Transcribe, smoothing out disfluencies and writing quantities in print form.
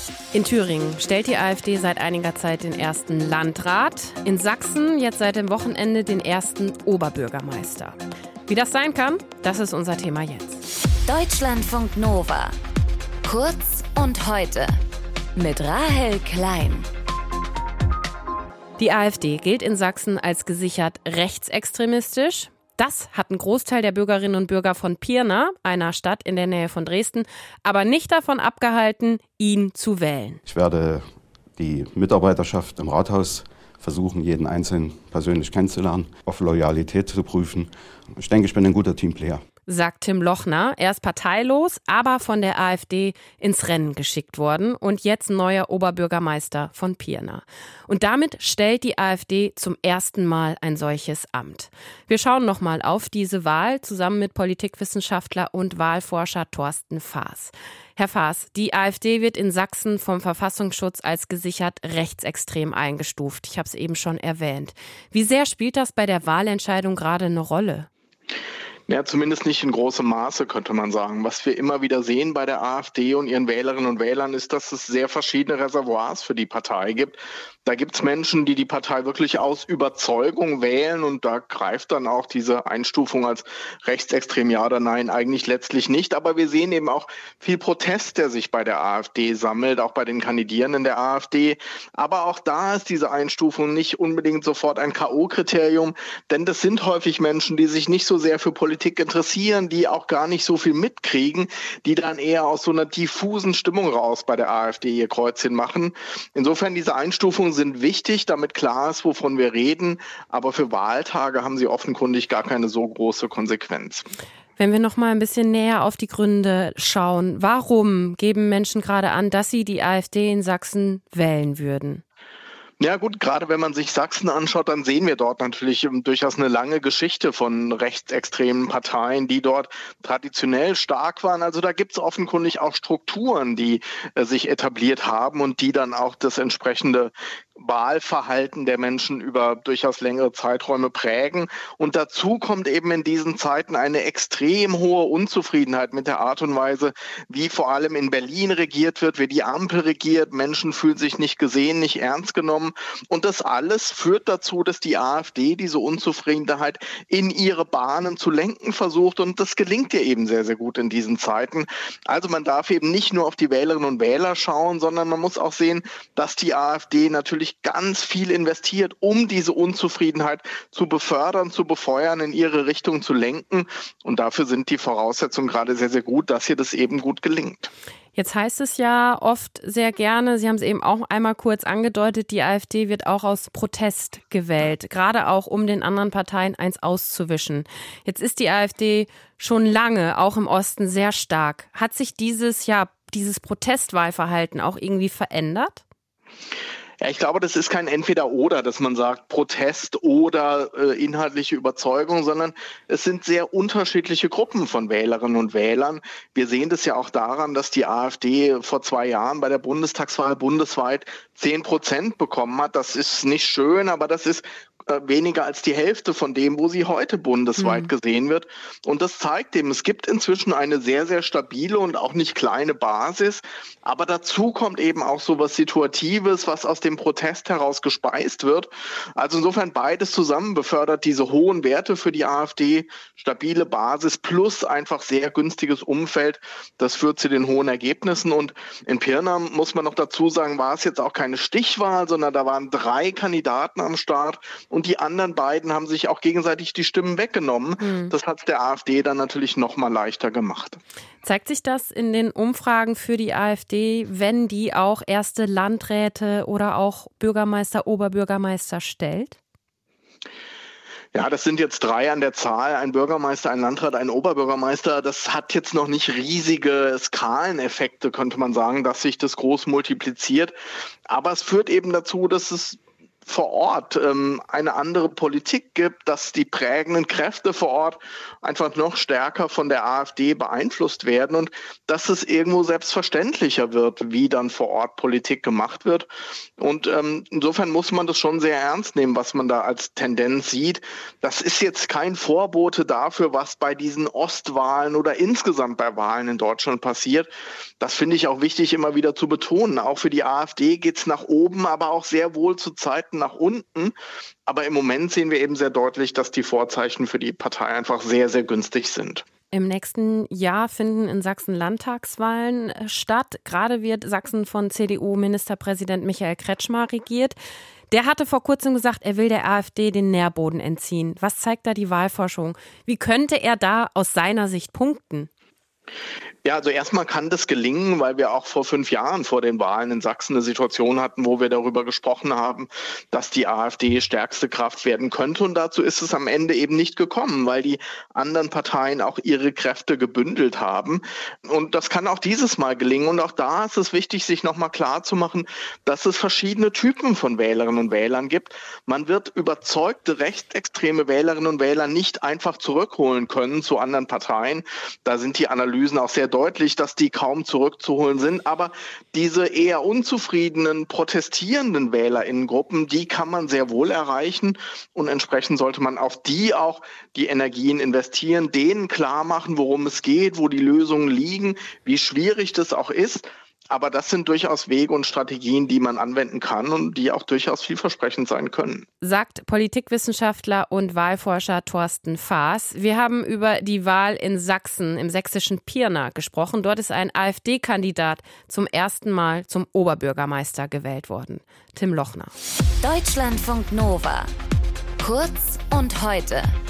In Thüringen stellt die AfD seit einiger Zeit den ersten Landrat. In Sachsen jetzt seit dem Wochenende den ersten Oberbürgermeister. Wie das sein kann, das ist unser Thema jetzt. Deutschlandfunk Nova. Kurz und heute. Mit Rahel Klein. Die AfD gilt in Sachsen als gesichert rechtsextremistisch. Das hat ein Großteil der Bürgerinnen und Bürger von Pirna, einer Stadt in der Nähe von Dresden, aber nicht davon abgehalten, ihn zu wählen. Ich werde die Mitarbeiterschaft im Rathaus versuchen, jeden Einzelnen persönlich kennenzulernen, auf Loyalität zu prüfen. Ich denke, ich bin ein guter Teamplayer. Sagt Tim Lochner. Er ist parteilos, aber von der AfD ins Rennen geschickt worden und jetzt neuer Oberbürgermeister von Pirna. Und damit stellt die AfD zum ersten Mal ein solches Amt. Wir schauen nochmal auf diese Wahl zusammen mit Politikwissenschaftler und Wahlforscher Thorsten Faas. Herr Faas, die AfD wird in Sachsen vom Verfassungsschutz als gesichert rechtsextrem eingestuft. Ich habe es eben schon erwähnt. Wie sehr spielt das bei der Wahlentscheidung gerade eine Rolle? Ja, zumindest nicht in großem Maße, könnte man sagen. Was wir immer wieder sehen bei der AfD und ihren Wählerinnen und Wählern ist, dass es sehr verschiedene Reservoirs für die Partei gibt. Da gibt es Menschen, die Partei wirklich aus Überzeugung wählen und da greift dann auch diese Einstufung als rechtsextrem ja oder nein eigentlich letztlich nicht. Aber wir sehen eben auch viel Protest, der sich bei der AfD sammelt, auch bei den Kandidierenden der AfD. Aber auch da ist diese Einstufung nicht unbedingt sofort ein K.O.-Kriterium, denn das sind häufig Menschen, die sich nicht so sehr für Politik interessieren, die auch gar nicht so viel mitkriegen, die dann eher aus so einer diffusen Stimmung raus bei der AfD ihr Kreuzchen machen. Insofern diese Einstufungen sind wichtig, damit klar ist, wovon wir reden, aber für Wahltage haben sie offenkundig gar keine so große Konsequenz. Wenn wir noch mal ein bisschen näher auf die Gründe schauen, warum geben Menschen gerade an, dass sie die AfD in Sachsen wählen würden? Ja gut, gerade wenn man sich Sachsen anschaut, dann sehen wir dort natürlich durchaus eine lange Geschichte von rechtsextremen Parteien, die dort traditionell stark waren. Also da gibt es offenkundig auch Strukturen, die sich etabliert haben und die dann auch das entsprechende Wahlverhalten der Menschen über durchaus längere Zeiträume prägen. Und dazu kommt eben in diesen Zeiten eine extrem hohe Unzufriedenheit mit der Art und Weise, wie vor allem in Berlin regiert wird, wie die Ampel regiert. Menschen fühlen sich nicht gesehen, nicht ernst genommen. Und das alles führt dazu, dass die AfD diese Unzufriedenheit in ihre Bahnen zu lenken versucht. Und das gelingt ihr eben sehr, sehr gut in diesen Zeiten. Also man darf eben nicht nur auf die Wählerinnen und Wähler schauen, sondern man muss auch sehen, dass die AfD natürlich ganz viel investiert, um diese Unzufriedenheit zu befördern, zu befeuern, in ihre Richtung zu lenken. Und dafür sind die Voraussetzungen gerade sehr, sehr gut, dass ihr das eben gut gelingt. Jetzt heißt es ja oft sehr gerne, Sie haben es eben auch einmal kurz angedeutet, die AfD wird auch aus Protest gewählt, gerade auch um den anderen Parteien eins auszuwischen. Jetzt ist die AfD schon lange, auch im Osten, sehr stark. Hat sich dieses Protestwahlverhalten auch irgendwie verändert? Ja, ich glaube, das ist kein Entweder-Oder, dass man sagt Protest oder inhaltliche Überzeugung, sondern es sind sehr unterschiedliche Gruppen von Wählerinnen und Wählern. Wir sehen das ja auch daran, dass die AfD vor 2 Jahren bei der Bundestagswahl bundesweit 10% bekommen hat. Das ist nicht schön, aber das ist weniger als die Hälfte von dem, wo sie heute bundesweit gesehen wird. Und das zeigt eben, es gibt inzwischen eine sehr, sehr stabile und auch nicht kleine Basis. Aber dazu kommt eben auch so was Situatives, was aus dem Protest heraus gespeist wird. Also insofern beides zusammen befördert diese hohen Werte für die AfD, stabile Basis plus einfach sehr günstiges Umfeld. Das führt zu den hohen Ergebnissen. Und in Pirna, muss man noch dazu sagen, war es jetzt auch keine Stichwahl, sondern da waren 3 Kandidaten am Start. Und die anderen beiden haben sich auch gegenseitig die Stimmen weggenommen. Das hat es der AfD dann natürlich noch mal leichter gemacht. Zeigt sich das in den Umfragen für die AfD, wenn die auch erste Landräte oder auch Bürgermeister, Oberbürgermeister stellt? Ja, das sind jetzt 3 an der Zahl, ein Bürgermeister, ein Landrat, ein Oberbürgermeister. Das hat jetzt noch nicht riesige Skaleneffekte, könnte man sagen, dass sich das groß multipliziert. Aber es führt eben dazu, dass es vor Ort eine andere Politik gibt, dass die prägenden Kräfte vor Ort einfach noch stärker von der AfD beeinflusst werden und dass es irgendwo selbstverständlicher wird, wie dann vor Ort Politik gemacht wird. Und insofern muss man das schon sehr ernst nehmen, was man da als Tendenz sieht. Das ist jetzt kein Vorbote dafür, was bei diesen Ostwahlen oder insgesamt bei Wahlen in Deutschland passiert. Das finde ich auch wichtig, immer wieder zu betonen. Auch für die AfD geht es nach oben, aber auch sehr wohl zu Zeiten nach unten. Aber im Moment sehen wir eben sehr deutlich, dass die Vorzeichen für die Partei einfach sehr, sehr günstig sind. Im nächsten Jahr finden in Sachsen Landtagswahlen statt. Gerade wird Sachsen von CDU-Ministerpräsident Michael Kretschmer regiert. Der hatte vor kurzem gesagt, er will der AfD den Nährboden entziehen. Was zeigt da die Wahlforschung? Wie könnte er da aus seiner Sicht punkten? Ja, also erstmal kann das gelingen, weil wir auch vor 5 Jahren vor den Wahlen in Sachsen eine Situation hatten, wo wir darüber gesprochen haben, dass die AfD stärkste Kraft werden könnte. Und dazu ist es am Ende eben nicht gekommen, weil die anderen Parteien auch ihre Kräfte gebündelt haben. Und das kann auch dieses Mal gelingen. Und auch da ist es wichtig, sich nochmal klarzumachen, dass es verschiedene Typen von Wählerinnen und Wählern gibt. Man wird überzeugte rechtsextreme Wählerinnen und Wähler nicht einfach zurückholen können zu anderen Parteien. Da sind die Analysen auch sehr deutlich, dass die kaum zurückzuholen sind. Aber diese eher unzufriedenen, protestierenden WählerInnengruppen, die kann man sehr wohl erreichen. Und entsprechend sollte man auf die auch die Energien investieren, denen klar machen, worum es geht, wo die Lösungen liegen, wie schwierig das auch ist. Aber das sind durchaus Wege und Strategien, die man anwenden kann und die auch durchaus vielversprechend sein können. Sagt Politikwissenschaftler und Wahlforscher Thorsten Faas. Wir haben über die Wahl in Sachsen, im sächsischen Pirna, gesprochen. Dort ist ein AfD-Kandidat zum ersten Mal zum Oberbürgermeister gewählt worden. Tim Lochner. Deutschlandfunk Nova. Kurz und heute.